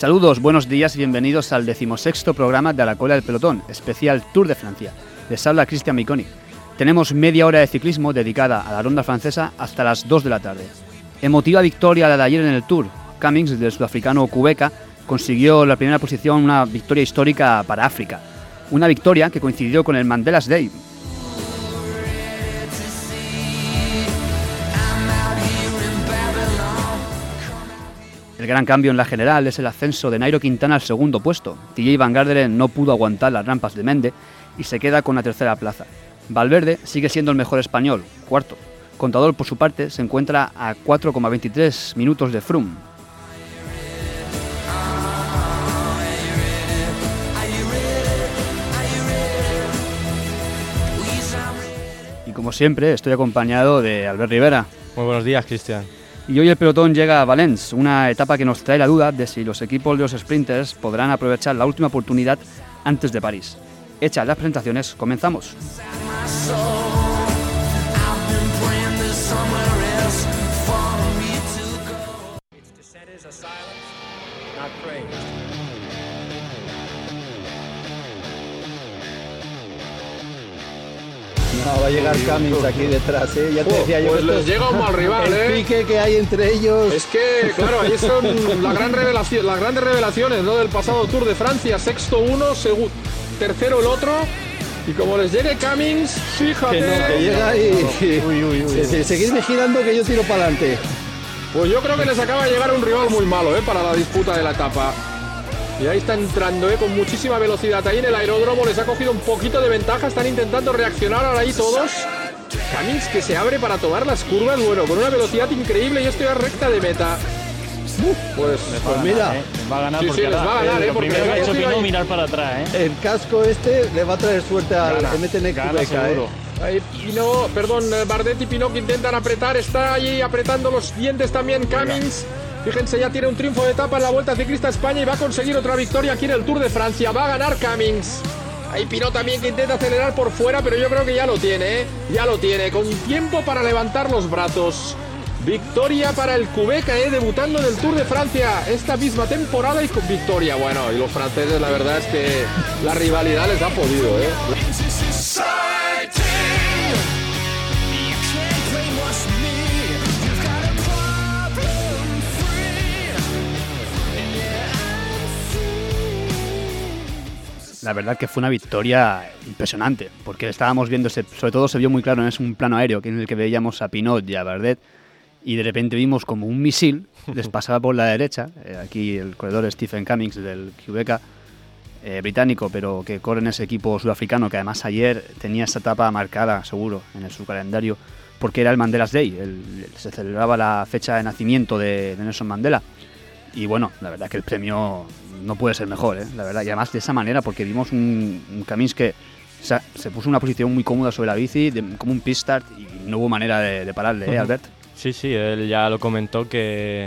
Saludos, buenos días y bienvenidos al 16º programa de A la Cola del Pelotón, especial Tour de Francia. Les habla Cristian Miconi. Tenemos media hora de ciclismo dedicada a la ronda francesa hasta las 2 de la tarde. Emotiva victoria la de ayer en el Tour. Cummings, del sudafricano Qhubeka, consiguió la primera posición, una victoria histórica para África. Una victoria que coincidió con el Mandela's Day. El gran cambio en la general es el ascenso de Nairo Quintana al segundo puesto. TJ Van Garderen no pudo aguantar las rampas de Mende y se queda con la tercera plaza. Valverde sigue siendo el mejor español, cuarto. Contador, por su parte, se encuentra a 4,23 minutos de Froome. Y como siempre, estoy acompañado de Albert Rivera. Muy buenos días, Cristian. Y hoy el pelotón llega a Valence, una etapa que nos trae la duda de si los equipos de los sprinters podrán aprovechar la última oportunidad antes de París. Hechas las presentaciones, comenzamos. No, va a llegar Cummings aquí detrás, ¿eh? Ya te decía yo. Pues les llega un mal rival, el pique que hay entre ellos. Es que, claro, ahí son las grandes revelaciones, ¿no? Del pasado Tour de Francia. Sexto uno, tercero el otro. Y como les llegue Cummings, fíjate. Que llega y seguir vigilando que yo tiro para adelante. Pues yo creo que les acaba de llegar un rival muy malo, para la disputa de la etapa. Y ahí está entrando, con muchísima velocidad. Ahí en el aeródromo les ha cogido un poquito de ventaja. Están intentando reaccionar ahora ahí todos. Cummings que se abre para tomar las curvas, bueno, con una velocidad increíble. Y esto ya recta de meta. Pues mira, va a ganar, sí, porque les va a ganar, lo porque primero que ha hecho Pinot ahí mirar para atrás, el casco este le va a traer suerte al MTN Qhubeka, Ahí Bardet y Pinot que intentan apretar. Está ahí apretando los dientes también Cummings. Fíjense, ya tiene un triunfo de etapa en la Vuelta Ciclista a España y va a conseguir otra victoria aquí en el Tour de Francia. Va a ganar Cummings. Hay Pinot también que intenta acelerar por fuera, pero yo creo que ya lo tiene, Ya lo tiene, con tiempo para levantar los brazos. Victoria para el Qhubeka, debutando en el Tour de Francia esta misma temporada y con victoria. Bueno, y los franceses, la verdad es que la rivalidad les ha podido, La verdad que fue una victoria impresionante, porque estábamos viendo, sobre todo se vio muy claro en un plano aéreo, en el que veíamos a Pinot y a Bardet, y de repente vimos como un misil les pasaba por la derecha. Aquí el corredor Stephen Cummings del Qhubeka, británico, pero que corre en ese equipo sudafricano, que además ayer tenía esa etapa marcada, seguro, en su calendario, porque era el Mandela's Day, se celebraba la fecha de nacimiento de Nelson Mandela. Y bueno, la verdad que el premio no puede ser mejor, la verdad, y además de esa manera, porque vimos un Cummings que se puso en una posición muy cómoda sobre la bici, como un pit start, y no hubo manera de pararle, Albert. Sí, él ya lo comentó que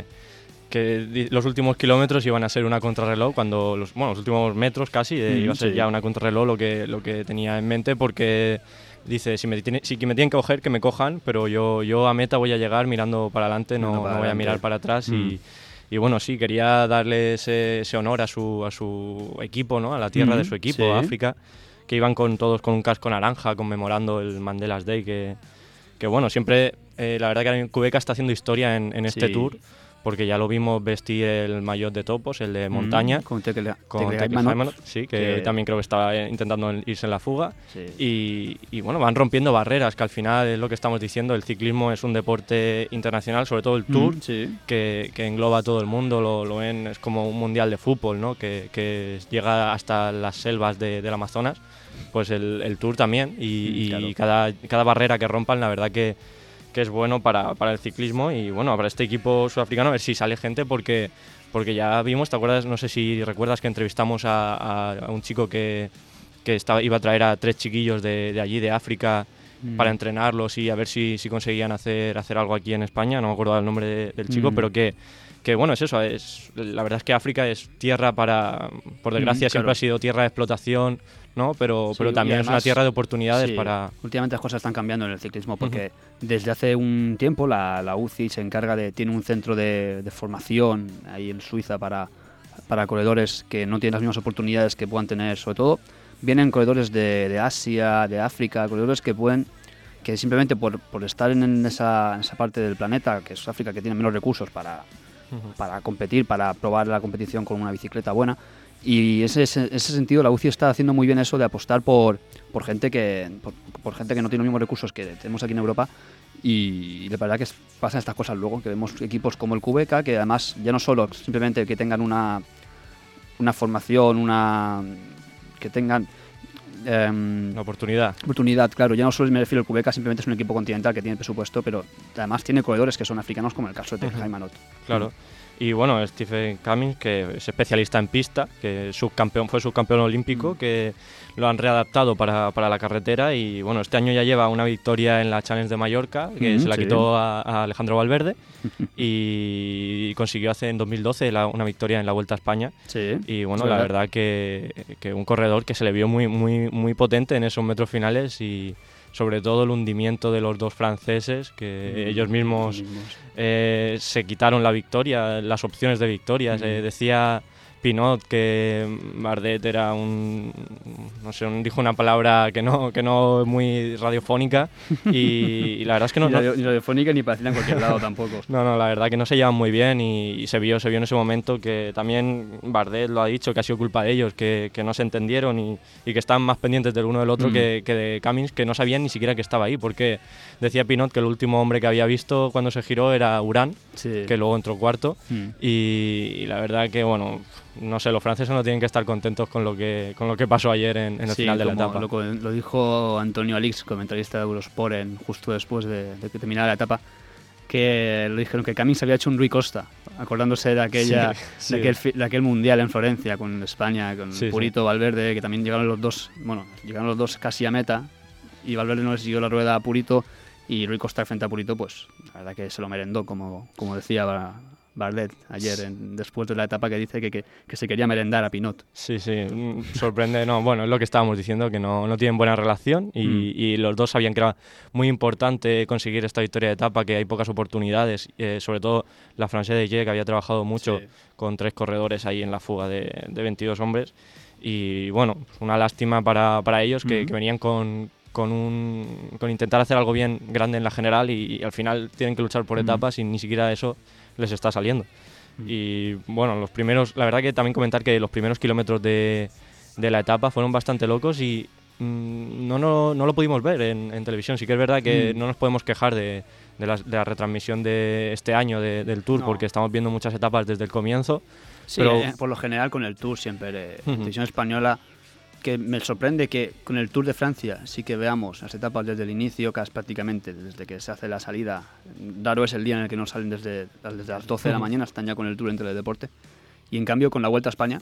los últimos kilómetros iban a ser una contrarreloj, cuando los últimos metros casi iba a ser ya una contrarreloj lo que tenía en mente, porque dice, si me tienen que coger, que me cojan, pero yo a meta voy a llegar mirando para adelante, no voy a mirar para atrás. Y bueno, sí, quería darle ese honor a su equipo, ¿no? A la tierra de su equipo, África, que iban todos con un casco naranja conmemorando el Mandela's Day, que bueno, siempre, la verdad que Qhubeka está haciendo historia en este Tour, porque ya lo vimos vestir el maillot de topos, el de montaña, con Tekle Haymanot, sí, que también creo que estaba intentando irse en la fuga. Y bueno, van rompiendo barreras, que al final es lo que estamos diciendo, el ciclismo es un deporte internacional, sobre todo el Tour, que engloba a todo el mundo, lo ven, es como un mundial de fútbol, ¿no? que llega hasta las selvas del Amazonas, pues el Tour también, y claro, cada barrera que rompan, la verdad que es bueno para el ciclismo y bueno, para este equipo sudafricano, a ver si sale gente, porque ya vimos, ¿te acuerdas? No sé si recuerdas que entrevistamos a un chico que iba a traer a 3 chiquillos de allí, de África, para entrenarlos y a ver si conseguían hacer algo aquí en España. No me acuerdo el nombre del chico, pero que bueno, es eso, la verdad es que África es tierra por desgracia, siempre ha sido tierra de explotación, ¿no? Pero también es una tierra de oportunidades para... Últimamente las cosas están cambiando en el ciclismo, porque desde hace un tiempo la UCI tiene un centro de formación ahí en Suiza para para corredores que no tienen las mismas oportunidades que puedan tener, sobre todo vienen corredores de Asia, de África, corredores que simplemente por estar en esa parte del planeta, que es África, que tiene menos recursos para competir, para probar la competición con una bicicleta buena. Y en ese sentido la UCI está haciendo muy bien eso de apostar por gente que no tiene los mismos recursos que tenemos aquí en Europa. Y de verdad que pasan estas cosas luego, que vemos equipos como el QBK, que además ya no solo simplemente que tengan una formación, que tengan la oportunidad, claro, ya no solo me refiero al QBK, simplemente es un equipo continental que tiene presupuesto, pero además tiene corredores que son africanos, como el caso de Jaime Manot. Claro. Y bueno, Stephen Cummings, que es especialista en pista, que fue subcampeón olímpico, que lo han readaptado para la carretera, y bueno, este año ya lleva una victoria en la Challenge de Mallorca, que se la quitó a Alejandro Valverde, y consiguió en 2012 una victoria en la Vuelta a España. Sí, y bueno, la verdad que un corredor que se le vio muy, muy, muy potente en esos metros finales, y sobre todo el hundimiento de los dos franceses, que ellos mismos se quitaron la victoria, las opciones de victoria. Decía Pinot que Bardet era dijo una palabra que no muy radiofónica, y la verdad es que ni radiofónica ni parecida en cualquier lado tampoco. No, la verdad que no se llevan muy bien, y se vio en ese momento que también Bardet lo ha dicho, que ha sido culpa de ellos, que no se entendieron y que estaban más pendientes del uno del otro que de Cummings, que no sabían ni siquiera que estaba ahí, porque decía Pinot que el último hombre que había visto cuando se giró era Urán, que luego entró cuarto, y la verdad que bueno, no sé, los franceses no tienen que estar contentos con lo que pasó ayer en el final de la etapa. Lo dijo Antonio Alix, comentarista de Eurosport, justo después de que terminara la etapa, que lo dijeron que Cummings había hecho un Rui Costa, acordándose de de aquel mundial en Florencia con España, con Purito, Valverde, que también llegaron los dos casi a meta, y Valverde no le siguió la rueda a Purito, y Rui Costa frente a Purito, pues la verdad que se lo merendó, como decía Bardet ayer después de la etapa, que dice que se quería merendar a Pinot. Sí, sorprende. Bueno, es lo que estábamos diciendo, que no tienen buena relación, y los dos sabían que era muy importante conseguir esta victoria de etapa, que hay pocas oportunidades, sobre todo la Française de Gé, que había trabajado mucho con 3 corredores ahí en la fuga de 22 hombres, y bueno, una lástima para ellos que venían con intentar hacer algo bien grande en la general, y al final tienen que luchar por etapas, y ni siquiera eso les está saliendo. Y bueno, la verdad que también comentar que los primeros kilómetros de la etapa fueron bastante locos, y no lo pudimos ver en televisión. Sí que es verdad que no nos podemos quejar de la retransmisión de este año del Tour, porque estamos viendo muchas etapas desde el comienzo. Sí, pero por lo general con el Tour siempre, televisión española, que me sorprende que con el Tour de Francia sí que veamos las etapas desde el inicio, casi prácticamente desde que se hace la salida. Raro es el día en el que no salen desde las 12 de la mañana, están ya con el Tour en Teledeporte. Y en cambio con la Vuelta a España,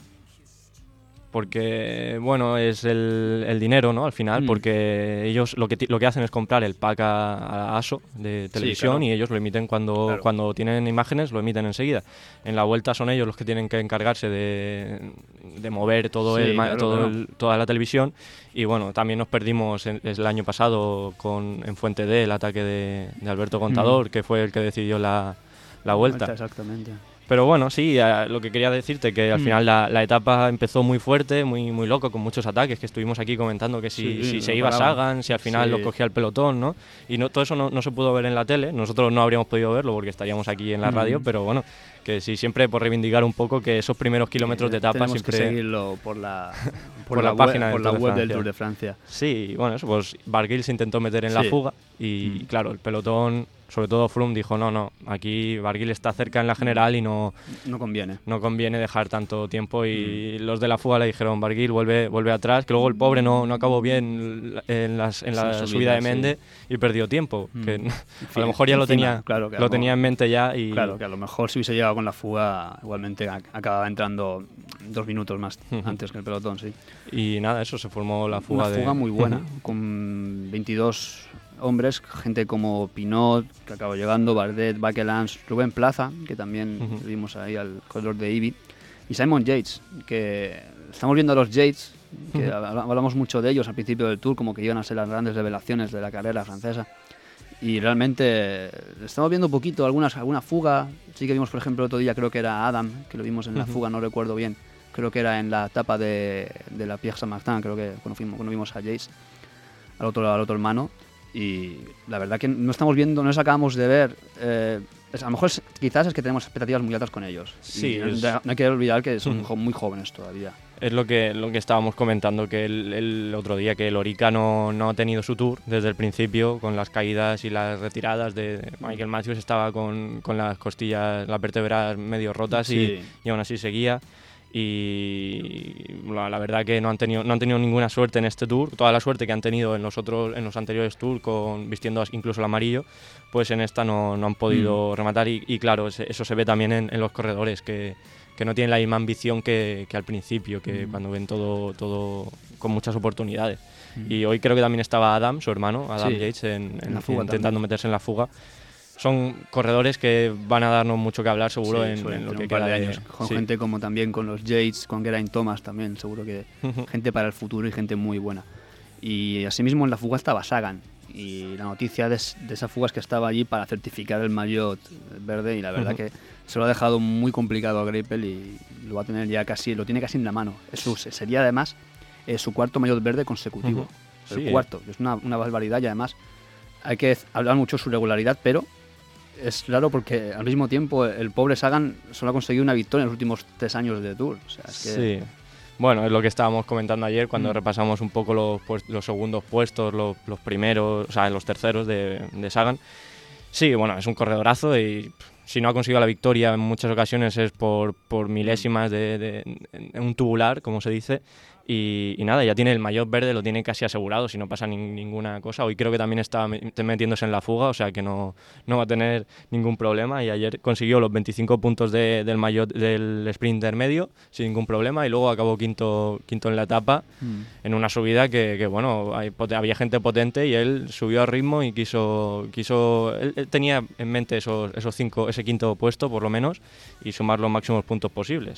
porque bueno, es el dinero, ¿no? Al final, porque ellos lo que hacen es comprar el pack a ASO de televisión, y ellos lo emiten cuando tienen imágenes, lo emiten enseguida. En la Vuelta son ellos los que tienen que encargarse de mover toda la televisión, y bueno, también nos perdimos el año pasado en Fuente D el ataque de Alberto Contador, que fue el que decidió la Vuelta. Exactamente. Pero bueno, sí, lo que quería decirte, que al final la etapa empezó muy fuerte, muy, muy loco, con muchos ataques, que estuvimos aquí comentando que si se iba Sagan, si al final lo cogía el pelotón, ¿no? Y todo eso no se pudo ver en la tele. Nosotros no habríamos podido verlo porque estaríamos aquí en la radio, pero bueno, que sí, siempre por reivindicar un poco que esos primeros kilómetros de etapa siempre... Tenemos que seguirlo por la página web del Tour de Francia. Sí, bueno, eso, pues Barguil se intentó meter en la fuga, y claro, el pelotón, sobre todo Froome, dijo no, aquí Barguil está cerca en la general y no conviene dejar tanto tiempo, y los de la fuga le dijeron Barguil vuelve atrás, que luego el pobre no acabó bien en la subida de Mende, y perdió tiempo, que a lo mejor ya lo tenía en mente ya, y claro, que a lo mejor si hubiese llegado con la fuga igualmente acababa entrando 2 minutos más antes que el pelotón, sí. Y nada, eso, se formó la fuga. Una fuga muy buena, con 22 hombres, gente como Pinot, que acabó llegando, Bardet, Bakelans, Rubén Plaza, que también vimos ahí al corredor de Ibi, y Simon Yates, que estamos viendo a los Yates, que hablamos mucho de ellos al principio del Tour, como que iban a ser las grandes revelaciones de la carrera francesa, Y realmente estamos viendo un poquito, alguna fuga. Sí que vimos, por ejemplo, el otro día, creo que era Adam, que lo vimos en la fuga, no recuerdo bien. Creo que era en la etapa de la Pierre Saint-Martin, creo que cuando vimos a Jace, al otro hermano. Y la verdad que no estamos viendo, no les acabamos de ver. A lo mejor quizás es que tenemos expectativas muy altas con ellos. Sí, no hay que olvidar que son muy jóvenes todavía. Es lo que estábamos comentando, que el otro día, que Lorica no ha tenido su tour desde el principio, con las caídas y las retiradas de Michael Matthews. Estaba con las costillas, las vértebras medio rotas, y aún así seguía. Y la verdad que no han tenido ninguna suerte en este tour. Toda la suerte que han tenido en los anteriores tours, vistiendo incluso el amarillo, pues en esta no han podido rematar. Y claro, eso se ve también en los corredores, que no tienen la misma ambición que al principio, que cuando ven todo con muchas oportunidades. Y hoy creo que también estaba Adam, su hermano, Adam Yates, en la fuga, intentando meterse en la fuga. Son corredores que van a darnos mucho que hablar, seguro, en lo que queda de años. Con gente como también con los Yates, con Geraint Thomas también, seguro que gente para el futuro y gente muy buena. Y asimismo en la fuga estaba Sagan. Y la noticia de esa fuga es que estaba allí para certificar el maillot verde, y la verdad que se lo ha dejado muy complicado a Greipel, y lo va a tener ya lo tiene casi en la mano. Sería además su cuarto maillot verde consecutivo. El cuarto, es una barbaridad, y además hay que hablar mucho de su regularidad, pero es raro porque al mismo tiempo el pobre Sagan solo ha conseguido una victoria en los últimos 3 años de Tour. O sea, es que... Sí. Bueno, es lo que estábamos comentando ayer cuando repasamos un poco los segundos puestos, los primeros, o sea, los terceros de Sagan. Sí, bueno, es un corredorazo, y si no ha conseguido la victoria en muchas ocasiones es por milésimas en un tubular, como se dice. Y nada, ya tiene el maillot verde, lo tiene casi asegurado si no pasa ninguna cosa. Hoy creo que también está metiéndose en la fuga, o sea que no va a tener ningún problema. Y ayer consiguió los 25 puntos del maillot del sprint intermedio sin ningún problema, y luego acabó quinto en la etapa, en una subida que bueno, había gente potente, y él subió a ritmo y quiso él tenía en mente ese quinto puesto por lo menos, y sumar los máximos puntos posibles.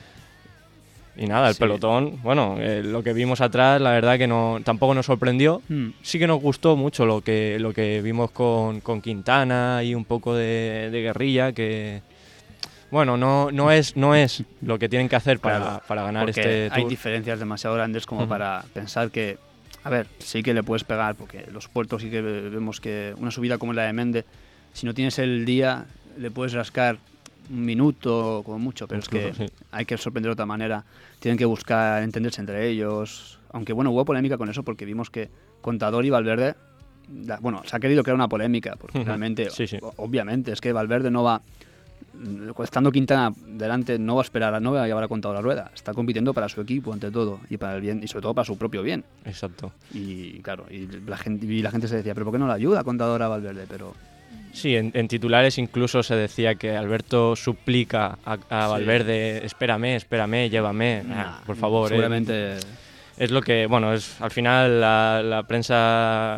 Y nada, el pelotón, bueno, lo que vimos atrás, la verdad que tampoco nos sorprendió. Sí que nos gustó mucho lo que vimos con Quintana y un poco de guerrilla, que bueno, no es lo que tienen que hacer para ganar este Tour. Hay diferencias demasiado grandes como para pensar que, a ver, sí que le puedes pegar, porque los puertos sí que vemos que una subida como la de Mende, si no tienes el día, le puedes rascar un minuto como mucho, pero incluso, es que hay que sorprender de otra manera. Tienen que buscar entenderse entre ellos, aunque bueno, hubo polémica con eso, porque vimos que Contador y Valverde, bueno, se ha querido crear una polémica, porque realmente, obviamente, es que Valverde no va, estando Quintana delante, no va a esperar, no va a llevar a Contador a la rueda, está compitiendo para su equipo ante todo, y para el bien, y sobre todo para su propio bien. Exacto. Y claro, y la gente se decía, pero ¿por qué no le ayuda a Contador a Valverde? Pero sí, en titulares incluso se decía que Alberto suplica a Valverde, espérame, llévame, por favor. Seguramente es lo que, bueno, es al final la prensa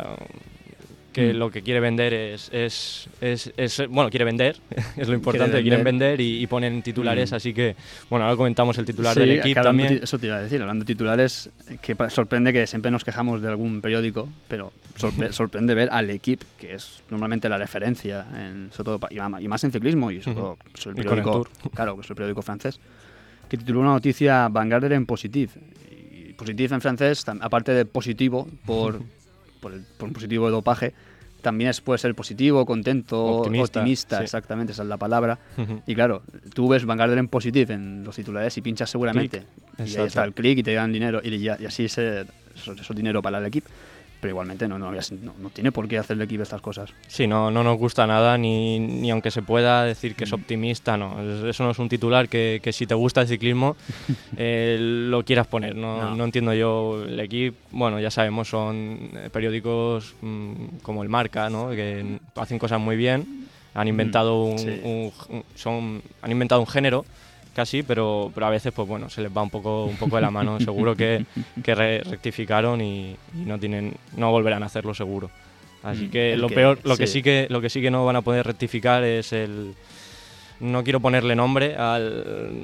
que lo que quiere vender es bueno, quiere vender, es lo importante, quieren vender y ponen titulares, así que, bueno, ahora comentamos el titular del equipo también. Eso te iba a decir, hablando de titulares, que sorprende que siempre nos quejamos de algún periódico, pero sorprende ver al equipo, que es normalmente la referencia, sobre todo, y más en ciclismo, y sobre todo el periódico, claro, que es el periódico francés, que tituló una noticia Van Garderen Positif. Y Positif en francés, aparte de positivo, por un positivo de dopaje, también puede ser positivo, contento, optimista, exactamente, esa es la palabra. Y claro, tú ves Van Garderen Positif en los titulares y pinchas seguramente, y ahí está el clic y te dan dinero, y así eso es dinero para el equipo. Pero igualmente no tiene por qué hacer el equipo estas cosas. Sí, no nos gusta nada, ni aunque se pueda decir que es optimista, no. Eso no es un titular que si te gusta el ciclismo lo quieras poner. No entiendo yo el equipo. Bueno, ya sabemos, son periódicos como el Marca, ¿no? Que hacen cosas muy bien. Han inventado han inventado un género casi, pero a veces pues bueno, se les va un poco de la mano. Seguro que rectificaron y no volverán a hacerlo seguro. Así que lo que sí que no van a poder rectificar es no quiero ponerle nombre al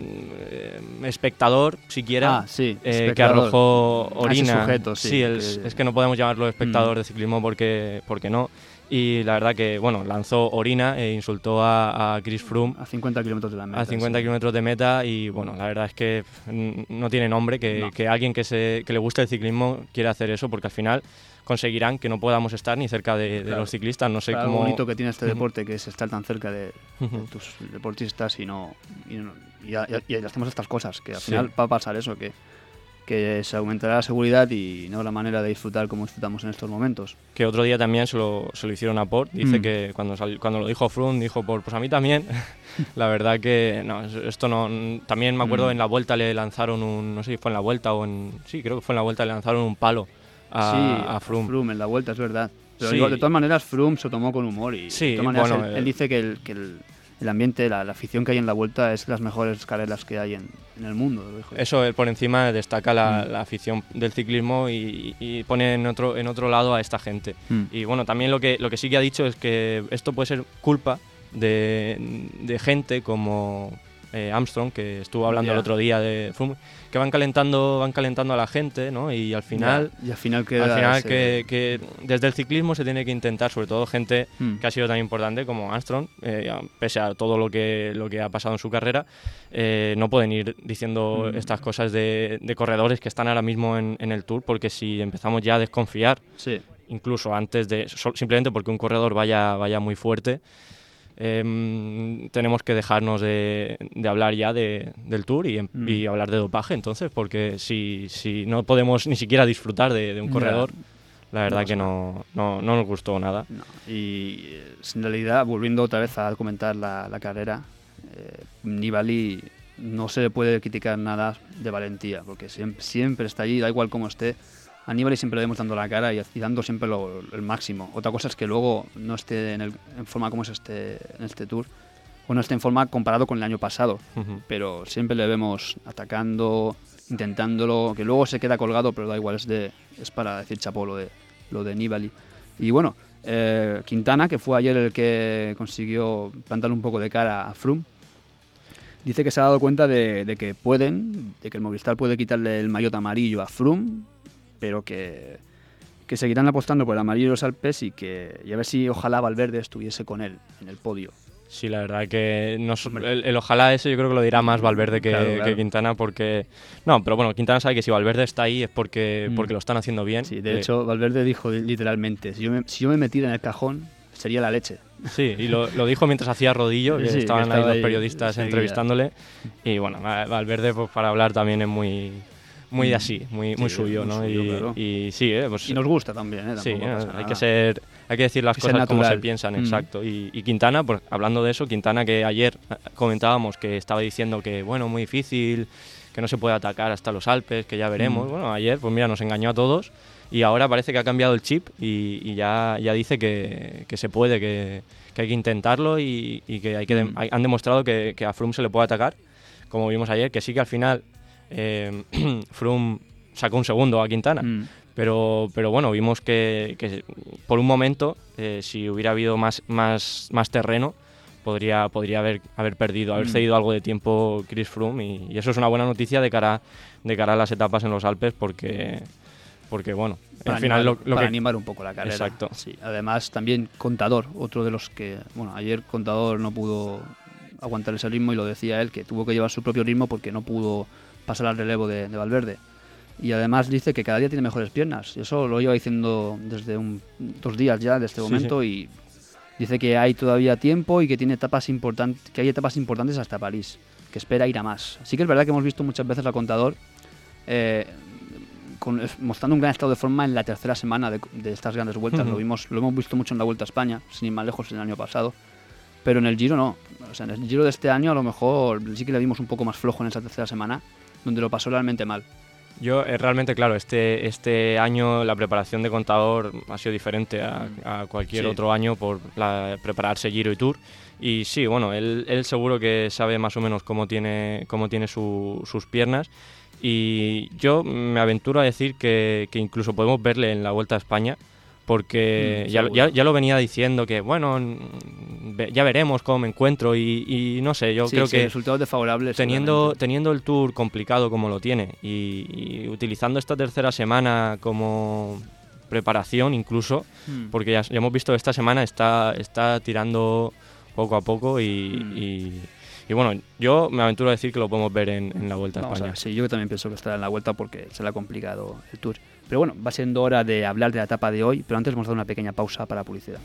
espectador siquiera, que arrojó orina. Sujeto, es que no podemos llamarlo espectador de ciclismo porque no. y la verdad que, bueno, lanzó orina e insultó a Chris Froome a 50 kilómetros de la meta. A 50 kilómetros de meta y, bueno, la verdad es que no tiene nombre que alguien que le guste el ciclismo quiera hacer eso, porque al final conseguirán que no podamos estar ni cerca de los ciclistas. No sé cómo... Lo bonito que tiene este deporte, que es estar tan cerca de tus deportistas y ya hacemos estas cosas, que al final va a pasar eso, que se aumentará la seguridad y no la manera de disfrutar como disfrutamos en estos momentos. Que otro día también se lo hicieron a Port, dice que cuando lo dijo Froome, dijo Port, pues a mí también. La verdad que no, esto no... También me acuerdo en la Vuelta le lanzaron no sé si fue en la Vuelta creo que fue en la Vuelta, le lanzaron un palo a Froome. A Froome en la Vuelta, es verdad. Pero de todas maneras Froome se tomó con humor y de todas maneras él dice que el ambiente, la afición que hay en la Vuelta es las mejores carreras que hay en el mundo. Eso él por encima destaca la afición del ciclismo y pone en otro lado a esta gente. Y bueno, también lo que sí que ha dicho es que esto puede ser culpa de gente como Armstrong, que estuvo hablando el otro día de Froome, que van calentando a la gente, ¿no? Y al final, que desde el ciclismo se tiene que intentar, sobre todo gente que ha sido tan importante como Armstrong, pese a todo lo que ha pasado en su carrera, no pueden ir diciendo estas cosas de corredores que están ahora mismo en el Tour, porque si empezamos ya a desconfiar, incluso antes de simplemente porque un corredor vaya muy fuerte, tenemos que dejarnos de hablar ya del Tour y hablar de dopaje, entonces, porque si no podemos ni siquiera disfrutar de un corredor, la verdad que no nos gustó nada. No. Y en realidad, volviendo otra vez a comentar la carrera, Nibali no se le puede criticar nada de valentía, porque siempre está allí, da igual cómo esté. A Nibali siempre le vemos dando la cara y dando siempre el máximo. Otra cosa es que luego no esté en forma como es en este Tour, o no esté en forma comparado con el año pasado. Pero siempre le vemos atacando, intentándolo, que luego se queda colgado, pero da igual, es para decir chapó lo de Nibali. Y bueno, Quintana, que fue ayer el que consiguió plantarle un poco de cara a Froome, dice que se ha dado cuenta de que el Movistar puede quitarle el maillot amarillo a Froome, pero que seguirán apostando por el amarillo de los Alpes y a ver si ojalá Valverde estuviese con él en el podio. Sí, la verdad que el ojalá ese yo creo que lo dirá más Valverde que Quintana, porque... No, pero bueno, Quintana sabe que si Valverde está ahí es porque lo están haciendo bien. Sí, de hecho Valverde dijo literalmente, si yo me metiera en el cajón sería la leche. Sí, y lo dijo mientras hacía rodillo, que estaban ahí los periodistas entrevistándole. Y bueno, Valverde pues, para hablar también es muy así, muy suyo, ¿no? Y sí, pues, y nos gusta también, sí, hay que decir las cosas como se piensan, exacto. Y Quintana, pues hablando de eso, Quintana, que ayer comentábamos que estaba diciendo que, bueno, muy difícil, que no se puede atacar hasta los Alpes, que ya veremos. Bueno, ayer, pues mira, nos engañó a todos y ahora parece que ha cambiado el chip y ya dice que se puede, que hay que intentarlo y que han demostrado que a Froome se le puede atacar, como vimos ayer, que sí que al final Froome sacó un segundo a Quintana, pero bueno, vimos que por un momento, si hubiera habido más terreno, podría haber perdido, haber cedido algo de tiempo Chris Froome, y eso es una buena noticia de cara a las etapas en los Alpes, porque bueno, al final para animar un poco la carrera. Exacto. Sí. Además también Contador, otro de los que, bueno, ayer Contador no pudo aguantar ese ritmo y lo decía él, que tuvo que llevar su propio ritmo porque no pudo pasar al relevo de Valverde. Y además dice que cada día tiene mejores piernas. Eso lo lleva diciendo desde 2 días ya de este momento. Y dice que hay todavía tiempo y que tiene que hay etapas importantes hasta París, que espera ir a más. Así que es verdad que hemos visto muchas veces a Contador mostrando un gran estado de forma en la tercera semana de estas grandes vueltas. Lo hemos visto mucho en la Vuelta a España, sin ir más lejos, el año pasado. Pero en el Giro no. O sea, en el Giro de este año a lo mejor sí que le vimos un poco más flojo en esa tercera semana, donde lo pasó realmente mal. Yo realmente, claro, este año la preparación de Contador ha sido diferente a cualquier otro año por prepararse Giro y Tour. Y sí, bueno, él seguro que sabe más o menos cómo tiene sus piernas. Y yo me aventuro a decir que incluso podemos verle en la Vuelta a España, porque ya lo venía diciendo que, bueno, ya veremos cómo me encuentro y no sé, yo creo que resultados desfavorables teniendo el Tour complicado como lo tiene y utilizando esta tercera semana como preparación incluso, porque ya hemos visto que esta semana está tirando poco a poco y bueno, yo me aventuro a decir que lo podemos ver en la Vuelta a España. Sí, yo también pienso que estará en la Vuelta porque se le ha complicado el Tour. Pero bueno, va siendo hora de hablar de la etapa de hoy, pero antes vamos a dar una pequeña pausa para publicidad.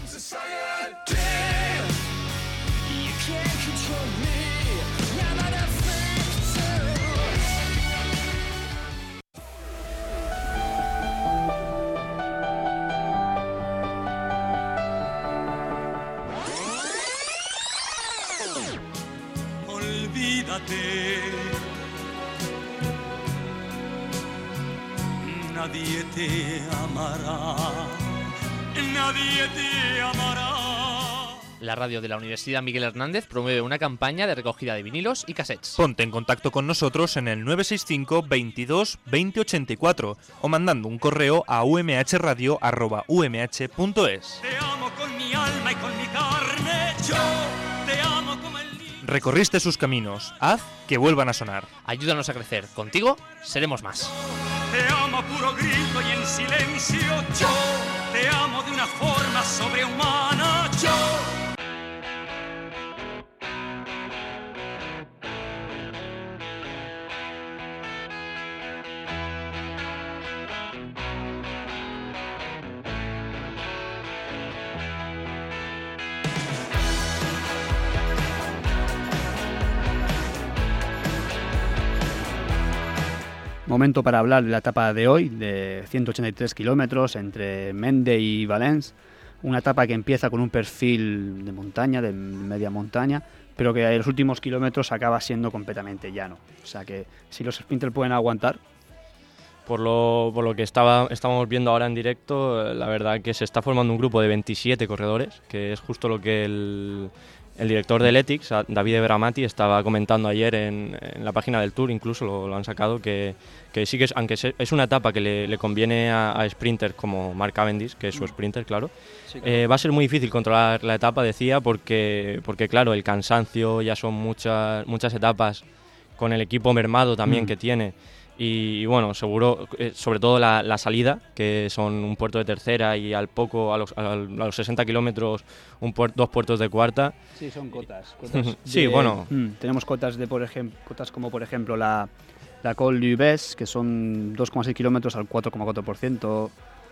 Nadie te amará, nadie te amará. La radio de la Universidad Miguel Hernández promueve una campaña de recogida de vinilos y cassettes. Ponte en contacto con nosotros en el 965 22 20 84 o mandando un correo a umhradio@umh.es. Te amo con mi alma y con mi carne, yo te amo como el niño. Recorriste sus caminos, haz que vuelvan a sonar. Ayúdanos a crecer, contigo seremos más. Te amo a puro grito y en silencio, yo te amo de una forma sobrehumana, yo. Momento para hablar de la etapa de hoy, de 183 kilómetros entre Mende y Valence. Una etapa que empieza con un perfil de montaña, de media montaña, pero que en los últimos kilómetros acaba siendo completamente llano. O sea que si los sprinters pueden aguantar... Por lo que estábamos viendo ahora en directo, la verdad que se está formando un grupo de 27 corredores, que es justo lo que el director del Ethics, David Bramati, estaba comentando ayer en la página del Tour, incluso lo han sacado, que sí que aunque es una etapa que le conviene a sprinters como Mark Cavendish, que es su sprinter, claro, sí, claro. Va a ser muy difícil controlar la etapa, decía, porque claro, el cansancio, ya son muchas etapas con el equipo mermado también que tiene. Y bueno, seguro, sobre todo la salida, que son un puerto de tercera y a los 60 kilómetros dos puertos de cuarta. Sí, son cotas sí, bueno. Tenemos cotas como por ejemplo la Col d'Ubès, que son 2,6 kilómetros al 4,4%.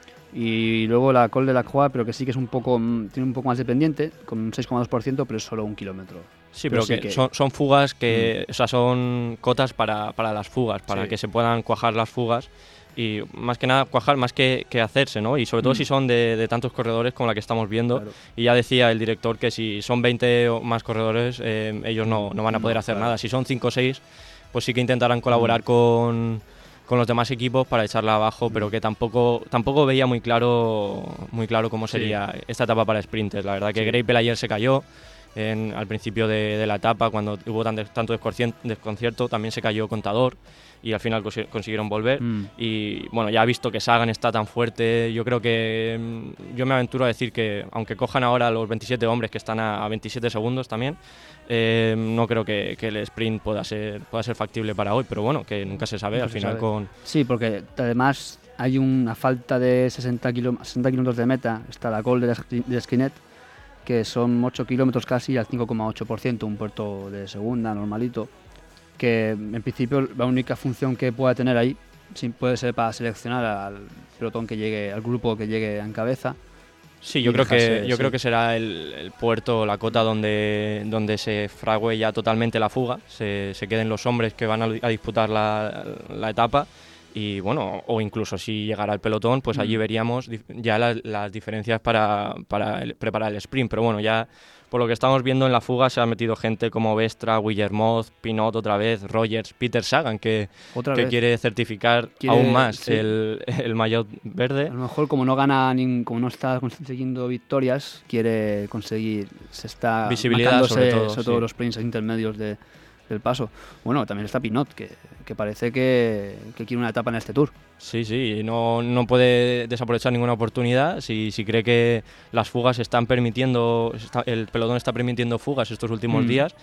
Y luego la Col de la Croix, pero que sí que tiene un poco más de pendiente, con un 6,2%, pero es solo 1 kilómetro. Sí, pero que son fugas que, o sea, son cotas para las fugas, para que se puedan cuajar las fugas y más que nada cuajar más que hacerse, ¿no? Y sobre todo si son de tantos corredores como la que estamos viendo. Claro. Y ya decía el director que si son 20 o más corredores, ellos no van a poder hacer nada. Si son 5 o 6, pues sí que intentarán colaborar con los demás equipos para echarla abajo, pero que tampoco veía muy claro cómo sería esta etapa para sprinters. La verdad que Greipel ayer se cayó al principio de la etapa, cuando hubo tanto desconcierto, también se cayó Contador y al final consiguieron volver. Y bueno, ya visto que Sagan está tan fuerte, yo creo que yo me aventuro a decir que aunque cojan ahora los 27 hombres que están a 27 segundos también, no creo que el sprint pueda ser factible para hoy, pero bueno, que nunca se sabe al final con... Sí, porque además hay una falta de 60 kilómetros de meta, está la Col de Esquinet, que son 8 kilómetros casi al 5,8%, un puerto de segunda normalito, que en principio la única función que pueda tener ahí puede ser para seleccionar al pelotón que llegue, al grupo que llegue en cabeza. Sí, yo creo que será el puerto, la cota donde se frague ya totalmente la fuga, se queden los hombres que van a disputar la etapa. Y bueno, o incluso si llegara el pelotón, pues allí veríamos ya las diferencias para preparar el sprint. Pero bueno, ya por lo que estamos viendo en la fuga se ha metido gente como Vestra, Guillermoz, Pinot otra vez, Rogers, Peter Sagan, que quiere certificar aún más el maillot verde. A lo mejor como no está consiguiendo victorias, quiere conseguir, se está visibilidad sobre todo los sprints intermedios del paso. Bueno, también está Pinot, que parece que quiere una etapa en este Tour. Sí, no puede desaprovechar ninguna oportunidad. Si cree que las fugas están permitiendo, el pelotón está permitiendo fugas estos últimos días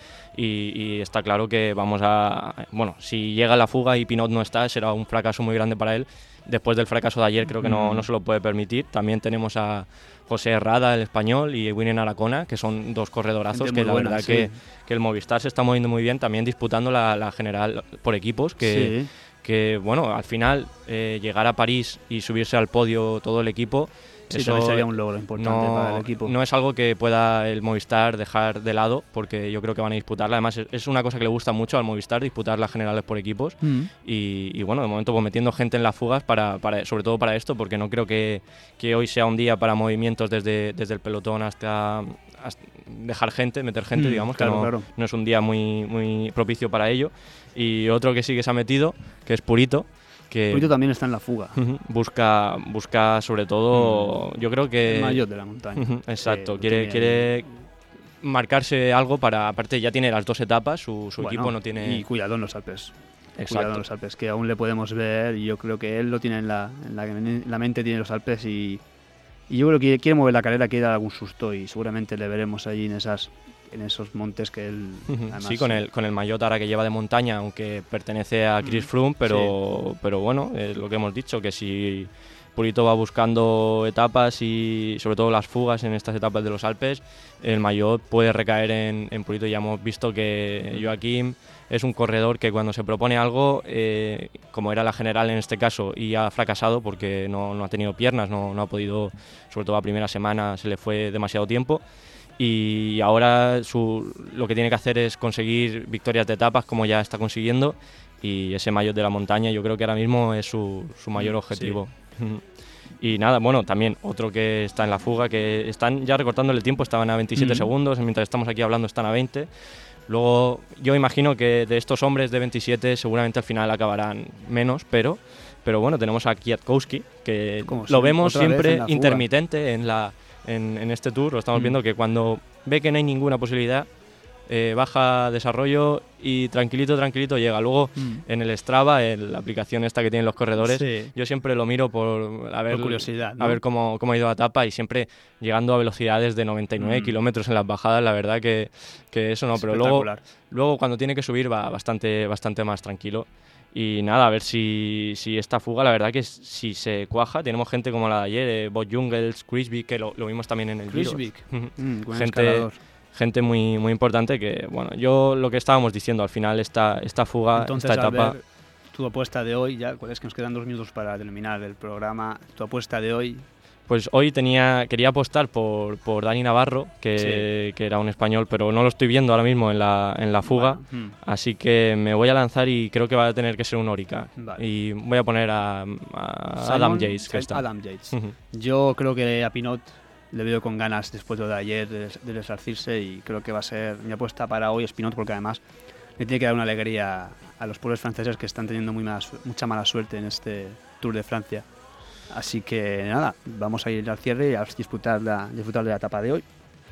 y está claro que si llega la fuga y Pinot no está, será un fracaso muy grande para él después del fracaso de ayer creo que no se lo puede permitir. También tenemos a José Herrada, el español, y Winen Aracona, que son dos corredorazos que la verdad que el Movistar se está moviendo muy bien, también disputando la general por equipos, que bueno, al final llegar a París y subirse al podio todo el equipo, eso sería un logro importante para el equipo. No es algo que pueda el Movistar dejar de lado, porque yo creo que van a disputarla. Además, es una cosa que le gusta mucho al Movistar, disputar las generales por equipos. Y bueno, de momento pues metiendo gente en las fugas, sobre todo para esto, porque no creo que hoy sea un día para movimientos desde el pelotón hasta dejar gente, meter gente, digamos, claro, que no es un día muy, muy propicio para ello. Y otro que sí que se ha metido, que es Purito. Purito también está en la fuga. Busca sobre todo, yo creo que... El maillot de la montaña. Exacto, quiere marcarse algo aparte ya tiene las 2 etapas, su equipo no tiene... Y cuidado en los Alpes. Exacto. Cuidado en los Alpes, que aún le podemos ver, y yo creo que él lo tiene en la mente, tiene los Alpes, y yo creo que quiere mover la carrera, quiere dar algún susto, y seguramente le veremos allí en esos montes que él... Además, sí, con el maillot ahora que lleva de montaña, aunque pertenece a Chris Froome, pero bueno, es lo que hemos dicho, que si Purito va buscando etapas y sobre todo las fugas en estas etapas de los Alpes, el maillot puede recaer en Purito. Ya hemos visto que Joaquim es un corredor que cuando se propone algo, como era la general en este caso, y ha fracasado porque no ha tenido piernas, no ha podido, sobre todo la primera semana se le fue demasiado tiempo. Y ahora lo que tiene que hacer es conseguir victorias de etapas, como ya está consiguiendo, y ese maillot de la montaña yo creo que ahora mismo es su mayor objetivo. Sí. Y nada, bueno, también otro que está en la fuga, que están ya recortándole el tiempo, estaban a 27 segundos, mientras estamos aquí hablando están a 20. Luego yo imagino que de estos hombres de 27 seguramente al final acabarán menos, pero bueno, tenemos a Kwiatkowski, que lo vemos siempre intermitente en este tour. Lo estamos viendo que cuando ve que no hay ninguna posibilidad, baja desarrollo y tranquilito llega. Luego en el Strava, en la aplicación esta que tienen los corredores, yo siempre lo miro por curiosidad, ¿no? A ver cómo ha ido la etapa, y siempre llegando a velocidades de 99 kilómetros en las bajadas. La verdad que eso no, pero luego cuando tiene que subir va bastante más tranquilo. Y nada, a ver si esta fuga, la verdad que si se cuaja, tenemos gente como la de ayer, Bob Jungels, Kruijswijk, que lo vimos también en el Giro. Gente muy, muy importante que, bueno, yo lo que estábamos diciendo, al final esta fuga, entonces, esta etapa... Albert, tu apuesta de hoy, ya, ¿cuál es? Que nos quedan 2 minutos para terminar el programa. Tu apuesta de hoy... Pues hoy quería apostar por Dani Navarro, que era un español, pero no lo estoy viendo ahora mismo en la fuga, así que me voy a lanzar y creo que va a tener que ser un Orica. Vale. Y voy a poner a Adam Yates, que está. Adam Yates. Yo creo que a Pinot le veo con ganas después de lo de ayer de resarcirse, y creo que va a ser mi apuesta para hoy es Pinot, porque además le tiene que dar una alegría a los pueblos franceses que están teniendo mucha mala suerte en este Tour de Francia. Así que nada, vamos a ir al cierre y a disfrutar de la etapa de hoy.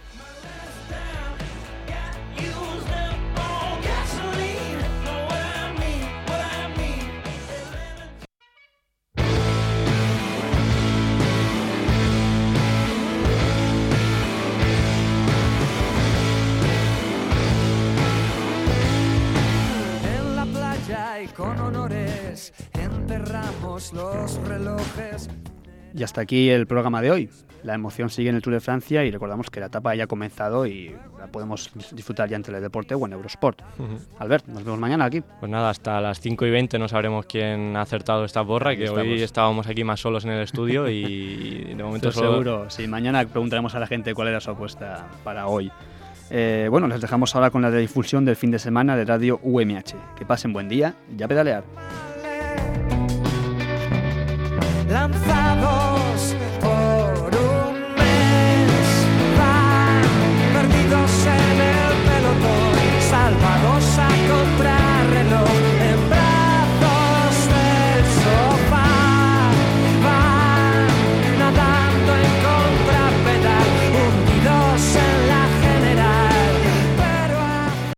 En la playa y con honores enterramos los relojes. Y hasta aquí el programa de hoy. La emoción sigue en el Tour de Francia, y recordamos que la etapa ya ha comenzado y la podemos disfrutar ya en Teledeporte o en Eurosport. Albert, nos vemos mañana aquí. Pues nada, hasta las 5:20 no sabremos quién ha acertado esta borra, que hoy estábamos aquí más solos en el estudio y de momento seguro. Sí, mañana preguntaremos a la gente cuál era su apuesta para hoy. Bueno, les dejamos ahora con la difusión del fin de semana de Radio UMH. Que pasen buen día y a pedalear. Lanzado